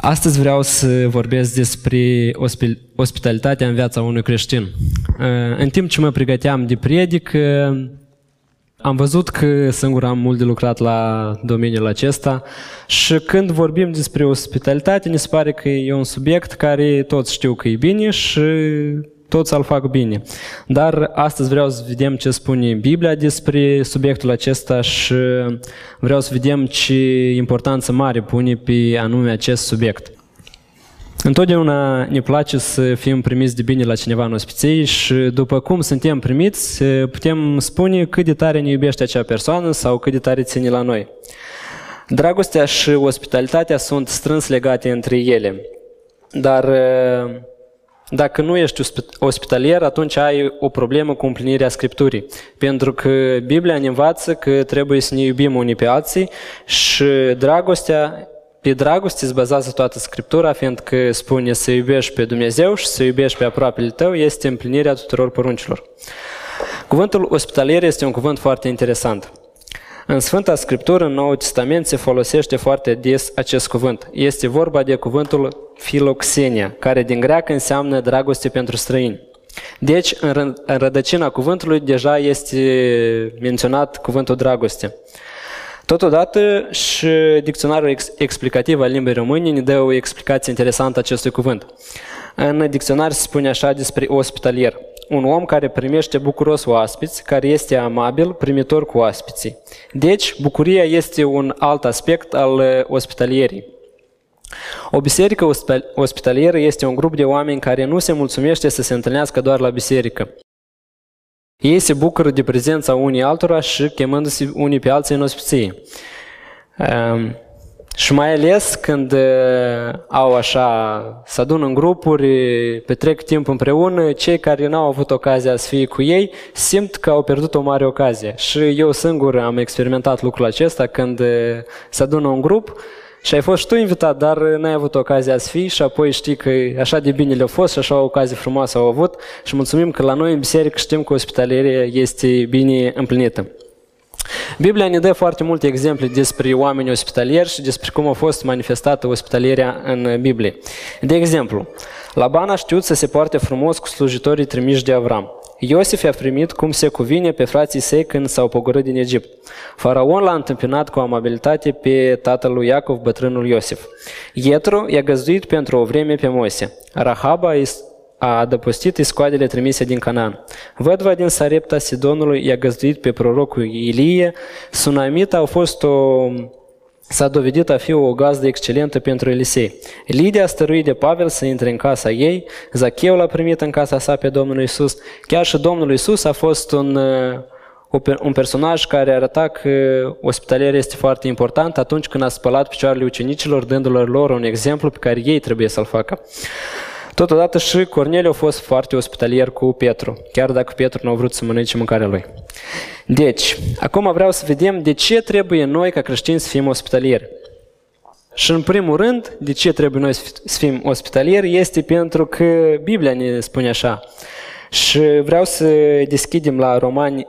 Astăzi vreau să vorbesc despre ospitalitatea în viața unui creștin. În timp ce mă pregăteam de predică, am văzut că singur am mult de lucrat la domeniul acesta și când vorbim despre ospitalitate, ne se pare că e un subiect care toți știu că e bine și toți îl fac bine. Dar astăzi vreau să vedem ce spune Biblia despre subiectul acesta și vreau să vedem ce importanță mare pune pe anume acest subiect. Întotdeauna ne place să fim primiți de bine la cineva în ospiție și după cum suntem primiți, putem spune cât de tare ne iubește acea persoană sau cât de tare ține la noi. Dragostea și ospitalitatea sunt strâns legate între ele, dar dacă nu ești ospitalier, atunci ai o problemă cu împlinirea Scripturii. Pentru că Biblia ne învață că trebuie să ne iubim unii pe alții și pe dragoste se bazează toată Scriptura, fiindcă spune să iubești pe Dumnezeu și să iubești pe aproapele tău este împlinirea tuturor poruncilor. Cuvântul ospitalier este un cuvânt foarte interesant. În Sfânta Scriptură, în Noul Testament, se folosește foarte des acest cuvânt. Este vorba de cuvântul filoxenia, care din greacă înseamnă dragoste pentru străini. Deci, în rădăcina cuvântului deja este menționat cuvântul dragoste. Totodată și dicționarul explicativ al limbii române ne dă o explicație interesantă acestui cuvânt. În dicționar se spune așa despre ospitalier: un om care primește bucuros oaspeți, care este amabil, primitor cu oaspeții. Deci, bucuria este un alt aspect al ospitalierii. O biserică ospitalieră este un grup de oameni care nu se mulțumește să se întâlnească doar la biserică. Ei se bucură de prezența unii altora și chemându-se unii pe alții în ospiție. Și mai ales când au așa, se adună în grupuri, petrec timp împreună, cei care n-au avut ocazia să fie cu ei simt că au pierdut o mare ocazie. Și eu singur am experimentat lucrul acesta când se adună un grup și ai fost și tu invitat, dar n-ai avut ocazia să fii și apoi știi că așa de bine le-a fost și așa o ocazie frumoasă au avut și mulțumim că la noi în biserică știm că ospitalierea este bine împlinită. Biblia ne dă foarte multe exemple despre oameni ospitalieri și despre cum a fost manifestată ospitalierea în Biblie. De exemplu, Laban a știut să se poarte frumos cu slujitorii trimiși de Avram. Iosif i-a primit cum se cuvine pe frații săi când s-au pogorât din Egipt. Faraon l-a întâmpinat cu amabilitate pe tatăl lui Iacov, bătrânul Iosif. Ietro i-a găzduit pentru o vreme pe Moise. Rahaba a adăpostit iscoadele trimise din Canaan. Vădva din Sarepta Sidonului i-a găzduit pe prorocul Ilie. Sunamita s-a dovedit a fi o gazdă excelentă pentru Elisei. Lidia a stăruit de Pavel să intre în casa ei, Zacheu l-a primit în casa sa pe Domnul Iisus. Chiar și Domnul Iisus a fost un personaj care arăta că ospitalierea este foarte important atunci când a spălat picioarele ucenicilor, dându-lor lor un exemplu pe care ei trebuie să-l facă. Totodată și Corneliu a fost foarte ospitalier cu Petru, chiar dacă Petru nu a vrut să mănânce mâncarea lui. Deci, acum vreau să vedem de ce trebuie noi ca creștini să fim ospitalieri. Și în primul rând, de ce trebuie noi să fim ospitalieri este pentru că Biblia ne spune așa. Și vreau să deschidem la Romani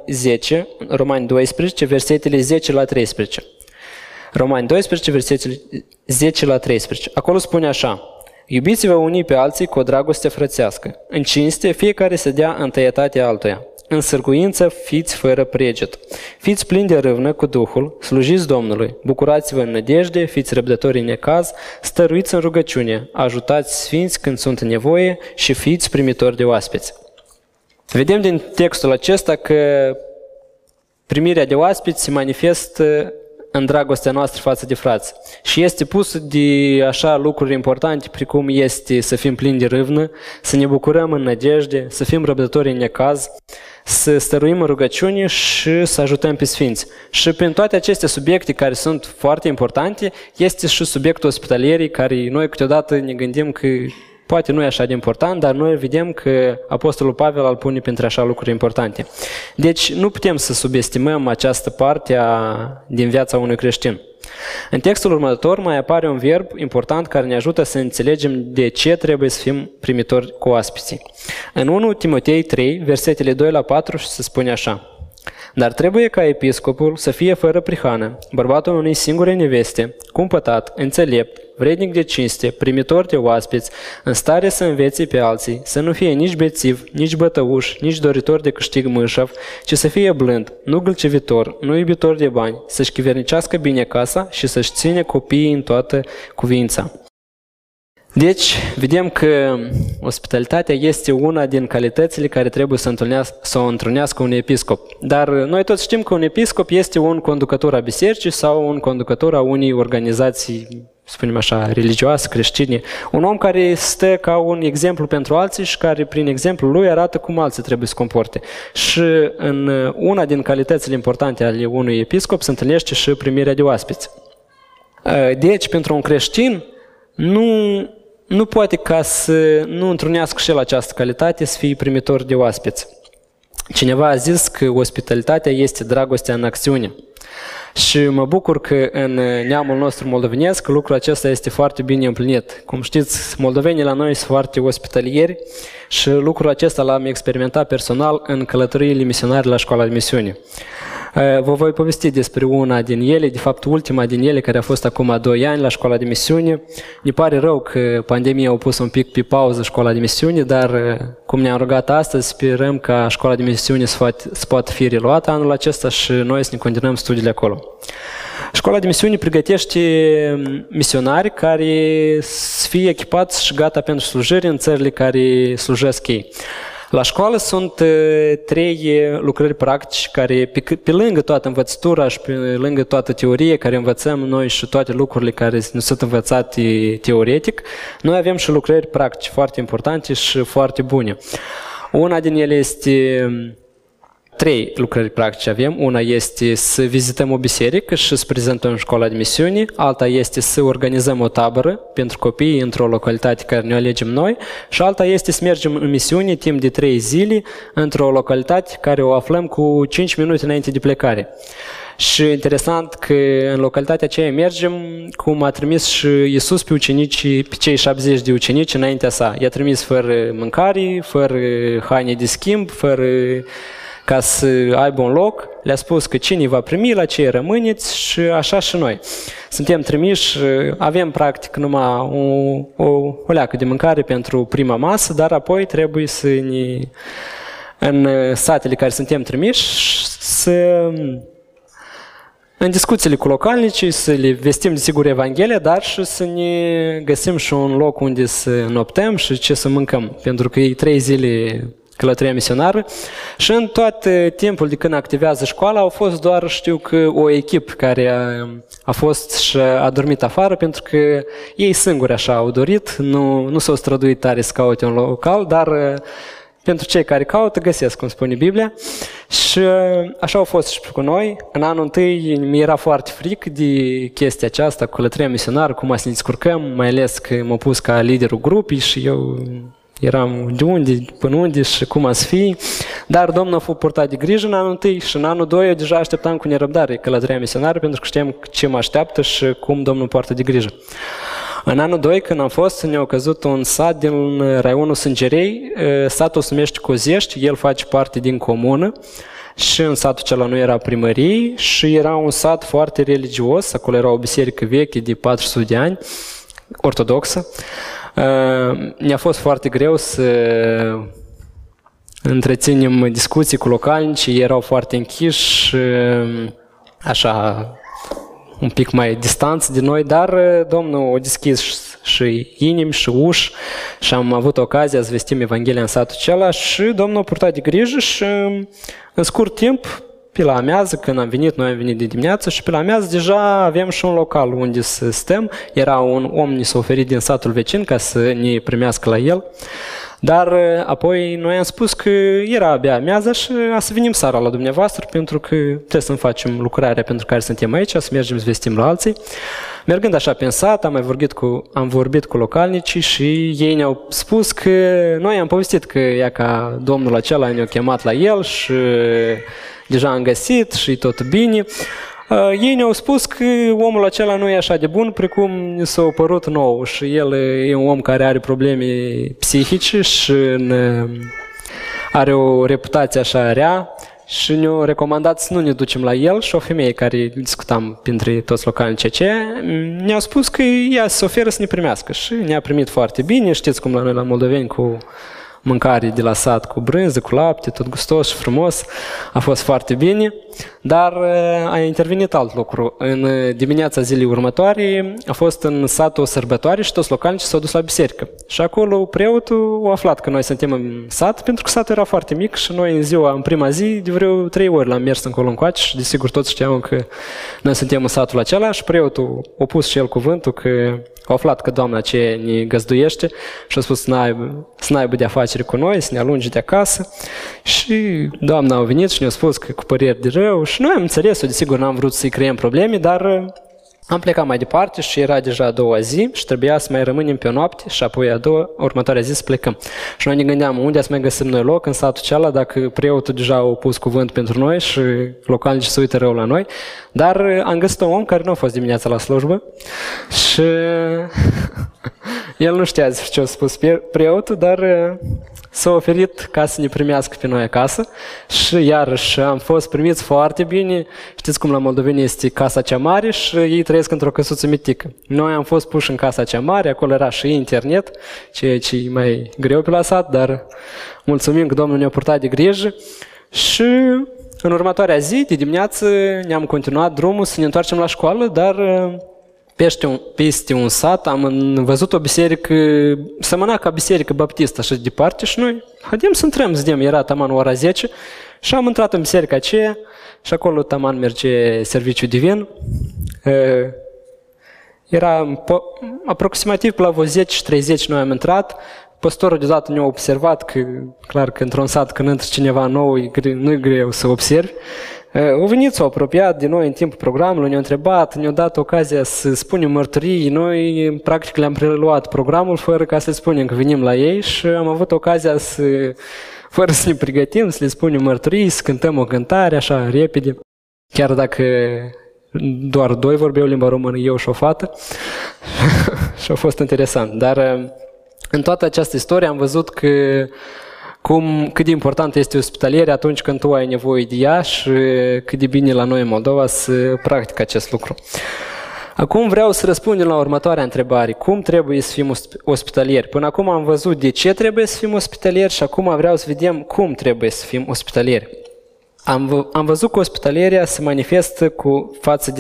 12, versetele 10 la 13. Romani 12, versetele 10 la 13. Acolo spune așa: iubiți-vă unii pe alții cu o dragoste frățească. În cinste, fiecare să dea întâietatea altuia. În sârguință, fiți fără preget. Fiți plini de râvnă cu Duhul, slujiți Domnului. Bucurați-vă în nădejde, fiți răbdători în necaz, stăruiți în rugăciune, ajutați sfinți când sunt în nevoie și fiți primitori de oaspeți. Vedem din textul acesta că primirea de oaspeți se manifestă în dragostea noastră față de frați. Și este pus de așa lucruri importante precum este să fim plini de râvnă, să ne bucurăm în nădejde, să fim răbdători în necaz, să stăruim în rugăciune și să ajutăm pe sfinți. Și prin toate aceste subiecte care sunt foarte importante, este și subiectul ospitalierii, care noi câteodată ne gândim că poate nu e așa de important, dar noi vedem că Apostolul Pavel îl pune printre așa lucruri importante. Deci nu putem să subestimăm această parte din viața unui creștin. În textul următor mai apare un verb important care ne ajută să înțelegem de ce trebuie să fim primitori cu oaspeții. În 1 Timotei 3, versetele 2 la 4 se spune așa: Dar trebuie ca episcopul să fie fără prihană, bărbatul unei singure neveste, cumpătat, înțelept, vrednic de cinste, primitor de oaspeți, în stare să învețe pe alții, să nu fie nici bețiv, nici bătăuș, nici doritor de câștig mâșav, ci să fie blând, nu gâlcevitor, nu iubitor de bani, să-și chivernicească bine casa și să-și ține copiii în toată cuvința. Deci, vedem că ospitalitatea este una din calitățile care trebuie să o întrunească un episcop. Dar noi toți știm că un episcop este un conducător a bisericii sau un conducător a unei organizații, spunem așa, religioase, creștine. Un om care stă ca un exemplu pentru alții și care, prin exemplul lui, arată cum alții trebuie să comporte. Și în una din calitățile importante ale unui episcop se întâlnește și primirea de oaspeți. Deci, pentru un creștin, nu poate ca să nu întrunească și el această calitate, să fie primitor de oaspeți. Cineva a zis că ospitalitatea este dragostea în acțiune. Și mă bucur că în neamul nostru moldovenesc lucrul acesta este foarte bine împlinit. Cum știți, moldovenii la noi sunt foarte ospitalieri și lucrul acesta l-am experimentat personal în călătoriile misionare la școala de misiune. Vă voi povesti despre una din ele, de fapt ultima din ele, care a fost acum 2 ani la școala de misiune. Ne pare rău că pandemia a pus un pic pe pauză școala de misiune, dar cum ne-am rugat astăzi, sperăm ca școala de misiune să poată fi reluată anul acesta și noi să ne continuăm studiile acolo. Școala de misiune pregătește misionari care să fie echipați și gata pentru slujire în țările care slujesc ei. La școală sunt 3 lucrări practice care, pe lângă toată învățătura și pe lângă toată teorie care învățăm noi și toate lucrurile care nu sunt învățate teoretic, noi avem și lucrări practice foarte importante și foarte bune. Una din ele este 3 lucrări practice avem. Una este să vizităm o biserică și să prezentăm școala de misiune. Alta este să organizăm o tabără pentru copii într-o localitate care ne alegem noi. Și alta este să mergem în misiune timp de 3 zile într-o localitate care o aflăm cu 5 minute înainte de plecare. Și interesant că în localitatea aceea mergem cum a trimis și Iisus pe cei 70 de ucenici înaintea sa. I-a trimis fără mâncare, fără haine de schimb, fără ca să aibă un loc, le-a spus că cine va primi, la ce rămâneți și așa și noi. Suntem trimiși, avem practic numai o leacă de mâncare pentru prima masă, dar apoi trebuie să în satele care suntem trimiși, în discuțiile cu localnicii, să le vestim desigur Evanghelia, dar și să ne găsim și un loc unde să noptăm și ce să mâncăm, pentru că e 3 zile călătoria misionară și în tot timpul de când activează școala au fost doar, știu că, o echipă care a fost și a dormit afară pentru că ei singuri așa au dorit, nu s-au străduit tare să caute un local, dar pentru cei care caută găsesc, cum spune Biblia. Și așa au fost și cu noi. În anul întâi mi-era foarte frică de chestia aceasta, cu călătoria misionară, cum să ne descurcăm, mai ales că m-am pus ca liderul grupii și eu eram de unde, până unde și cum a să fie. Dar Domnul a fost purtat de grijă în anul întâi și în anul 2 eu deja așteptam cu nerăbdare călătoria misionară pentru că știam ce mă așteaptă și cum Domnul poartă de grijă. În anul 2, când am fost, ne-a căzut un sat din raionul Sângerei. Satul se numește Cozești, el face parte din comună și în satul acela nu era primărie și era un sat foarte religios. Acolo era o biserică veche de 400 de ani, ortodoxă. Ne-a fost foarte greu să întreținem discuții cu localnicii, erau foarte închiși, așa, un pic mai distanți de noi, dar Domnul a deschis și inimi și uși și am avut ocazia să vestim Evanghelia în satul acela și Domnul a purtat de grijă și în scurt timp, pe la amiază, când am venit, noi am venit de dimineață și pe la amiază deja aveam și un local unde să stăm. Era un om, ni s-a oferit din satul vecin ca să ne primească la el. Dar apoi noi am spus că era abia amiază și să venim seara la dumneavoastră pentru că trebuie să facem lucrarea pentru care suntem aici, să mergem să vestim la alții. Mergând așa pe sat, am vorbit cu localnicii și ei ne-au spus că noi am povestit că ea ca domnul acela ne-a chemat la el și deja am găsit și tot bine. Ei ne-au spus că omul acela nu e așa de bun precum ni s-a părut nou și el e un om care are probleme psihice și are o reputație așa rea și ne-a recomandat să nu ne ducem la el și o femeie care discutam printre toți localnici ne-a spus că ea se oferă să ne primească și ne-a primit foarte bine. Știți cum la noi la moldoveni cu mâncare de la sat, cu brânză, cu lapte, tot gustos și frumos. A fost foarte bine, dar a intervenit alt lucru. În dimineața zilei următoare a fost în sat o sărbătoare și toți localnicii s-au dus la biserică. Și acolo preotul a aflat că noi suntem în sat, pentru că satul era foarte mic și noi în prima zi, de vreo 3 ori l-am mers încolo încoace și desigur toți știam că noi suntem în satul acela și preotul a pus și el cuvântul că a aflat că doamna aceea ne găzduiește și a spus să n-aibă de afaceri cu noi, să ne alunge de acasă. Și doamna a venit și ne-a spus că cu păreri de rău și noi am înțeles-o, desigur n-am vrut să-i creăm probleme, dar am plecat mai departe și era deja a doua zi și trebuia să mai rămânem pe o noapte și apoi următoarea zi să plecăm. Și noi ne gândeam unde să mai găsim noi loc în satul acela dacă preotul deja a pus cuvânt pentru noi și localnicii se uită rău la noi. Dar am găsit un om care nu a fost dimineața la slujbă și el nu știa ce a spus preotul, dar s-a oferit ca să ne primească pe noi acasă și iarăși am fost primiți foarte bine. Știți cum la moldoveni este casa cea mare și ei trăiesc într-o căsuță mitică. Noi am fost puși în casa cea mare, acolo era și internet, ceea ce e mai greu pe la sat, dar mulțumim că Domnul ne-a purtat de grijă și în următoarea zi, de dimineață, ne-am continuat drumul să ne întoarcem la școală, dar peste un sat am văzut o biserică, semăna ca biserică baptistă, așa de departe și noi, haidem să intrăm, zidem, era taman ora 10 și am intrat în biserica aceea și acolo taman merge serviciu divin. Era aproximativ la 10:30 noi am intrat. Păstorul deodată ne-a observat că, clar că într-un sat când intră cineva nou, nu e greu să observi. Au venit, s-au apropiat de noi în timpul programului, ne-au întrebat, ne-au dat ocazia să spunem mărturii. Noi, practic, le-am preluat programul fără ca să spunem că venim la ei și am avut ocazia fără să ne pregătim, să le spunem mărturii, să cântăm o cântare, așa, repede. Chiar dacă doar 2 vorbeau limba română, eu și o fată. Și a fost interesant. Dar în toată această istorie am văzut cât de important este ospitalierea atunci când tu ai nevoie de ea și cât de bine la noi în Moldova să practic acest lucru. Acum vreau să răspundem la următoarea întrebare. Cum trebuie să fim ospitalieri? Până acum am văzut de ce trebuie să fim ospitalieri și acum vreau să vedem cum trebuie să fim ospitalieri. Am văzut că ospitalierea se manifestă față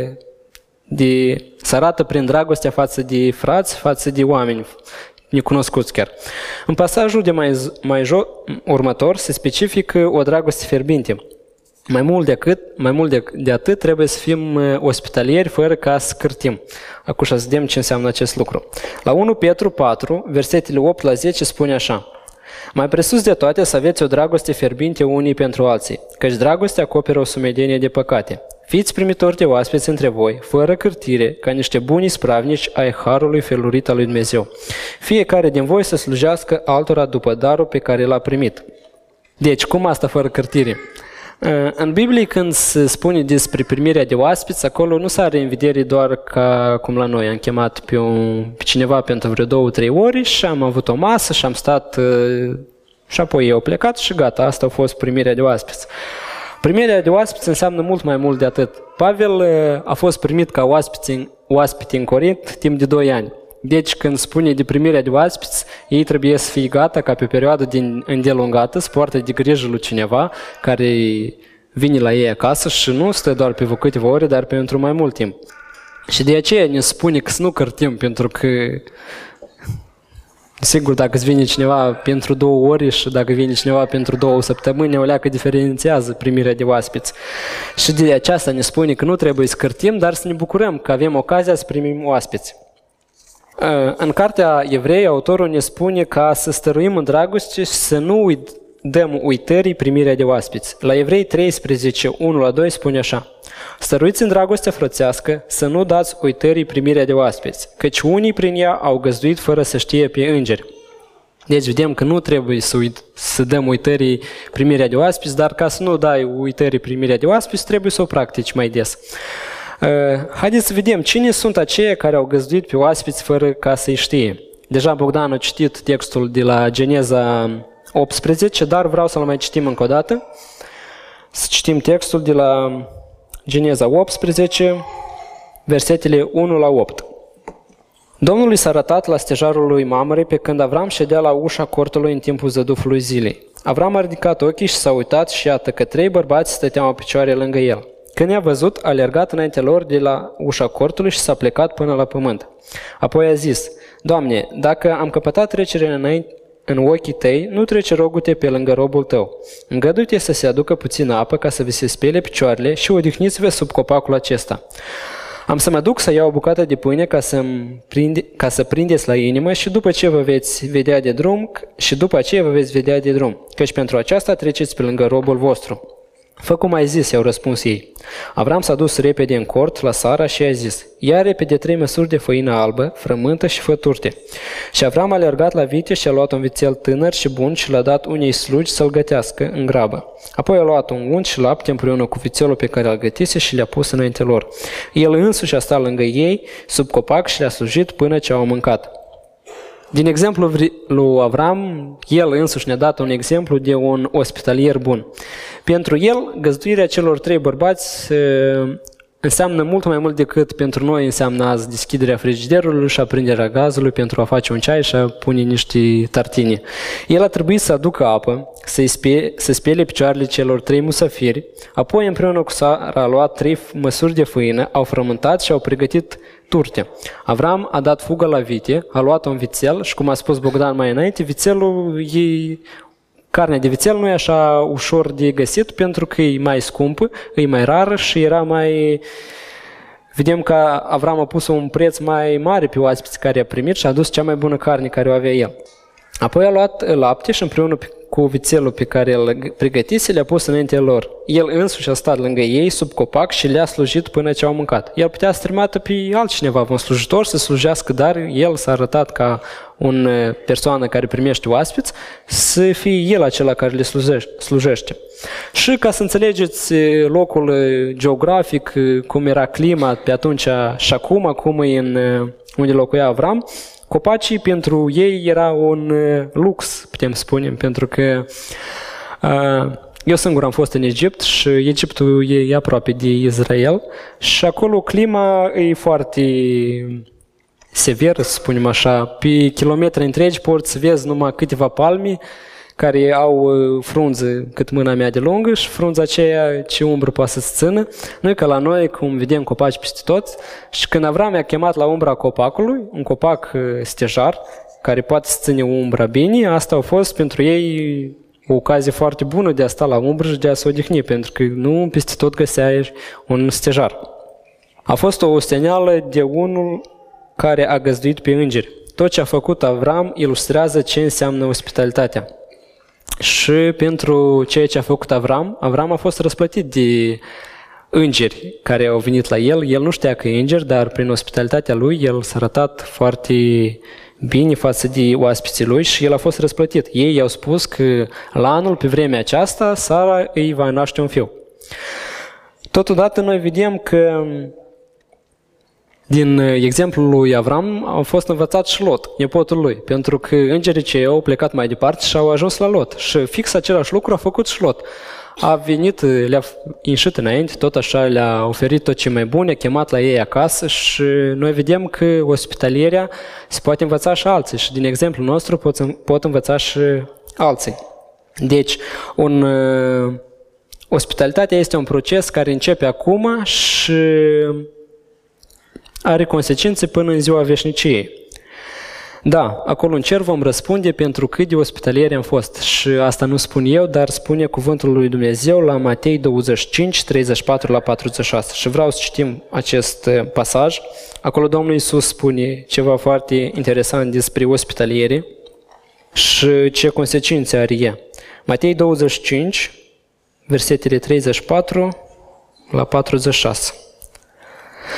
se arată prin dragostea față de frați, față de oameni necunoscuți chiar. În pasajul de următor se specifică o dragoste fierbinte. Mai mult de atât trebuie să fim ospitalieri fără ca să cârtim. Acum să vedem ce înseamnă acest lucru. La 1 Petru 4, versetele 8 la 10 spune așa: mai presus de toate să aveți o dragoste fierbinte unii pentru alții, căci dragostea acoperă o sumedenie de păcate. Fiți primitori de oaspeți între voi, fără cârtire, ca niște buni spravnici ai harului felurit al lui Dumnezeu. Fiecare din voi să slujească altora după darul pe care l-a primit. Deci, cum asta fără cârtire? În Biblie, când se spune despre primirea de oaspeți, acolo nu s-are în vedere doar ca cum la noi. Am chemat pe cineva pentru vreo 2-3 ore și am avut o masă și am stat și apoi ei au plecat și gata, asta a fost primirea de oaspeți. Primirea de oaspeți înseamnă mult mai mult de atât. Pavel a fost primit ca oaspete în Corint timp de 2 ani. Deci când spune de primirea de oaspeți, ei trebuie să fie gata ca pe o perioadă îndelungată să poartă de grijă lui cineva care vine la ei acasă și nu stă doar pe câteva ore, dar pentru mai mult timp. Și de aceea ne spune că să nu cârtim, pentru că sigur, dacă îți vine cineva pentru 2 ore și dacă vine cineva pentru 2 săptămâni, o leacă diferențiază primirea de oaspeți. Și de aceasta ne spune că nu trebuie să cârtim, dar să ne bucurăm că avem ocazia să primim oaspeți. În cartea Evrei, autorul ne spune ca să stăruim în dragoste și să nu dăm uitării primirea de oaspeți. La Evrei 13, 1-2 spune așa: stăruiți în dragostea frățească, să nu dați uitării primirea de oaspeți, căci unii prin ea au găzduit fără să știe pe îngeri. Deci vedem că nu trebuie să dăm uitării primirea de oaspeți, dar ca să nu dai uitării primirea de oaspeți, trebuie să o practici mai des. Haideți să vedem cine sunt aceia care au găzduit pe oaspeți fără ca să-i știe. Deja Bogdan a citit textul de la Geneza 18, dar vreau să-l mai citim încă o dată. Să citim textul de la Geneza 18, versetele 1 la 8. Domnul i s-a arătat la stejarul lui Mamre pe când Avram ședea la ușa cortului în timpul zădufului zilei. Avram a ridicat ochii și s-a uitat și iată că 3 bărbați stăteau în picioare lângă el. Când i-a văzut, a alergat înaintea lor de la ușa cortului și s-a plecat până la pământ. Apoi a zis: Doamne, dacă am căpătat trecere în ochii tăi, nu trece rogul-te pe lângă robul tău. Îngăduie-te să se aducă puțină apă ca să vi se spele picioarele și odihniți-vă sub copacul acesta. Am să mă duc să iau o bucată de pâine ca să prindeți la inimă și după aceea vă veți vedea de drum, căci pentru aceasta treceți pe lângă robul vostru. Fă cum ai zis, i-au răspuns ei. Avram s-a dus repede în cort la Sara și i-a zis: ia repede 3 măsuri de făină albă, frământă și fă turte. Și Avram a alergat la vite și a luat un vițel tânăr și bun și l-a dat unei slugi să-l gătească în grabă. Apoi a luat un unt și lapte împreună cu vițelul pe care îl gătise și le-a pus înainte lor. El însuși a stat lângă ei, sub copac, și le-a slujit până ce au mâncat. Din exemplul lui Avram, el însuși ne-a dat un exemplu de un ospitalier bun. Pentru el, găzduirea celor 3 bărbați înseamnă mult mai mult decât pentru noi înseamnă azi deschiderea frigiderului și aprinderea gazului pentru a face un ceai și a pune niște tartine. El a trebuit să aducă apă, să spele picioarele celor 3 musafiri, apoi împreună cu Sara a luat 3 măsuri de făină, au frământat și au pregătit turte. Avram a dat fugă la vite, a luat un vițel și, cum a spus Bogdan mai înainte, carnea de vițel nu e așa ușor de găsit pentru că e mai scumpă, e mai rară și era mai... Vedem că Avram a pus un preț mai mare pe oaspeții care a primit și a adus cea mai bună carne care o avea el. Apoi a luat lapte și împreună cu vițelul pe care îl pregătise le-a pus înaintea lor. El însuși a stat lângă ei sub copac și le-a slujit până ce au mâncat. El putea să trimată pe altcineva, un slujitor, să slujească, dar el s-a arătat ca o persoană care primește oaspeți, să fie el acela care le slujește. Și ca să înțelegeți locul geografic, cum era clima pe atunci și acum, cum e unde locuia Avram, copacii pentru ei era un lux, putem spune, pentru că eu singur am fost în Egipt și Egiptul e aproape de Israel și acolo clima e foarte severă, să spunem așa. Pe kilometri întregi poți să vezi numai câteva palme care au frunză cât mâna mea de lungă și frunza aceea ce umbră poate să-ți țină. Nu e ca la noi, cum vedem copaci peste tot. Și când Avram i-a chemat la umbra copacului, un copac stejar, care poate să ține umbra bine, asta a fost pentru ei o ocazie foarte bună de a sta la umbră și de a se odihni, pentru că nu peste tot găseai un stejar. A fost o osteneală de unul care a găzduit pe îngeri. Tot ce a făcut Avram ilustrează ce înseamnă ospitalitatea. Și pentru ceea ce a făcut Avram a fost răsplătit de îngeri care au venit la el. El nu știa că e înger, dar prin ospitalitatea lui el s-a arătat foarte bine față de oaspeții lui și el a fost răsplătit. Ei i-au spus că la anul, pe vremea aceasta, Sara îi va naște un fiu. Totodată noi vedem că din exemplul lui Avram a fost învățat și Lot, nepotul lui, pentru că îngerii cei au plecat mai departe și au ajuns la Lot. Și fix același lucru a făcut și Lot. A venit, le-a înșit înainte, tot așa le-a oferit tot ce mai bun, a chemat la ei acasă și noi vedem că ospitalierea se poate învăța și alții și din exemplul nostru pot învăța și alții. Deci, ospitalitatea este un proces care începe acum și are consecințe până în ziua veșniciei. Da, acolo în cer vom răspunde pentru cât de ospitalieri am fost. Și asta nu spun eu, dar spune cuvântul lui Dumnezeu la Matei 25, 34 la 46. Și vreau să citim acest pasaj. Acolo Domnul Iisus spune ceva foarte interesant despre ospitalieri și ce consecințe are ea. Matei 25, versetele 34 la 46.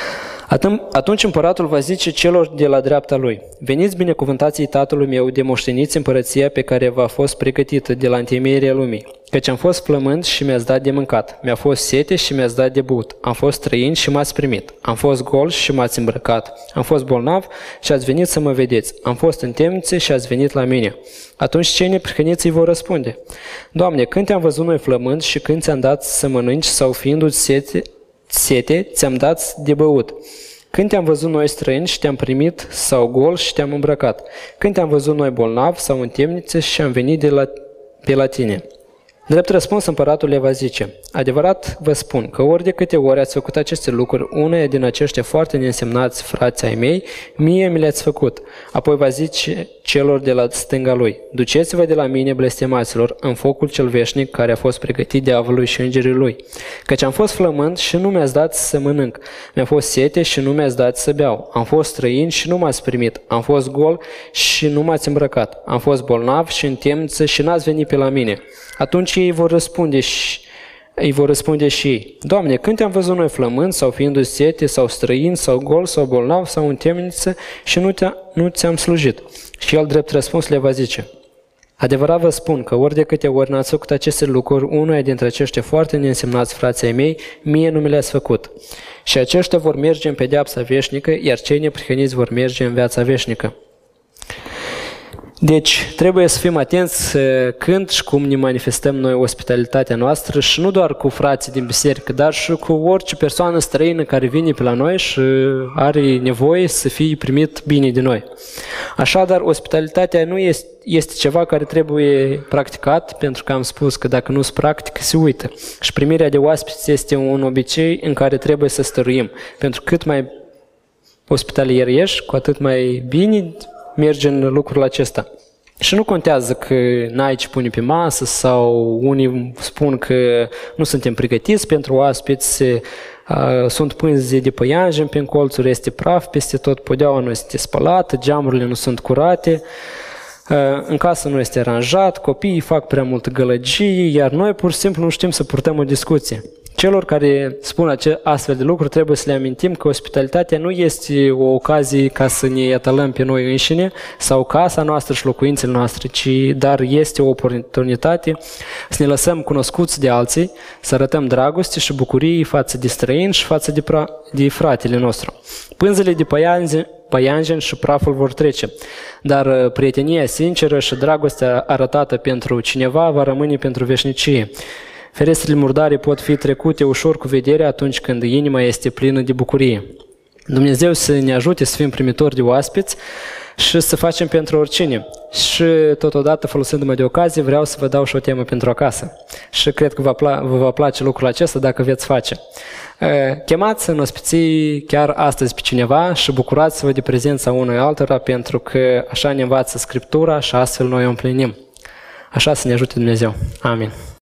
Atunci împăratul va zice celor de la dreapta lui: veniți binecuvântații tatălui meu de moșteniți împărăția pe care v-a fost pregătită de la întemeierea lumii. Căci am fost flămând și mi-ați dat de mâncat, mi-a fost sete și mi-ați dat de băut, am fost străin și m-ați primit, am fost gol și m-ați îmbrăcat, am fost bolnav și ați venit să mă vedeți, am fost în temniță și ați venit la mine. Atunci cei neprihăniți îi vor răspunde: Doamne, când te-am văzut noi flămând și când ți-am dat să mănânci sau fiindu-ți sete, ți-am dat de băut? Când te-am văzut noi străini și te-am primit, sau gol și te-am îmbrăcat? Când te-am văzut noi bolnav sau în temniță și am venit pe la tine? Drept răspuns, împăratul le va zice: adevărat vă spun că ori de câte ori ați făcut aceste lucruri uneia din aceștia foarte neînsemnați frații ai mei, mie mi le-ați făcut. Apoi va zice celor de la stânga lui: duceți-vă de la mine, blestemaților, în focul cel veșnic care a fost pregătit diavolului și îngerii lui. Căci am fost flămând și nu mi-ați dat să mănânc, mi-a fost sete și nu mi-ați dat să beau, am fost străin și nu m-ați primit, am fost gol și nu m-ați îmbrăcat, am fost bolnav și în temniță și n-ați venit pe la mine. Atunci ei vor răspunde și ei: Doamne, când te-am văzut noi flămând sau fiindu-ți sete sau străin sau gol sau bolnav sau în temniță și nu ți-am slujit? Și el drept răspuns le va zice: adevărat vă spun că ori de câte ori n-ați făcut aceste lucruri unuia dintre aceștia foarte neînsemnați frații ai mei, mie nu mi le-ați făcut. Și aceștia vor merge în pedeapsa veșnică, iar cei neprihăniți vor merge în viața veșnică. Deci, trebuie să fim atenți când și cum ne manifestăm noi ospitalitatea noastră și nu doar cu frații din biserică, dar și cu orice persoană străină care vine pe la noi și are nevoie să fie primit bine de noi. Așadar, ospitalitatea nu este ceva care trebuie practicat, pentru că am spus că dacă nu se practică, se uită. Și primirea de oaspeți este un obicei în care trebuie să stăruim, pentru că cât mai ospitalier ești, cu atât mai bine merge în lucrul acesta. Și nu contează că n-ai ce pune pe masă sau unii spun că nu suntem pregătiți pentru oaspeți, sunt pânze de păianjen pe colțuri, este praf peste tot, podeaua nu este spălată, geamurile nu sunt curate, în casă nu este aranjat, copiii fac prea multă gălăgie, iar noi pur și simplu nu știm să purtăm o discuție. Celor care spun astfel de lucruri trebuie să le amintim că ospitalitatea nu este o ocazie ca să ne etalăm pe noi înșine sau casa noastră și locuințele noastre, dar este o oportunitate să ne lăsăm cunoscuți de alții, să arătăm dragoste și bucurie față de străini și față de fratele nostru. Pânzele de păianjen și praful vor trece, dar prietenia sinceră și dragostea arătată pentru cineva va rămâne pentru veșnicie. Ferestrele murdare pot fi trecute ușor cu vederea atunci când inima este plină de bucurie. Dumnezeu să ne ajute să fim primitori de oaspeți și să facem pentru oricine. Și totodată, folosindu-mă de ocazie, vreau să vă dau și o temă pentru acasă. Și cred că vă va place lucrul acesta dacă veți face. Chemați în ospiții chiar astăzi pe cineva și bucurați-vă de prezența unui altora, pentru că așa ne învață Scriptura și astfel noi o împlinim. Așa să ne ajute Dumnezeu. Amin.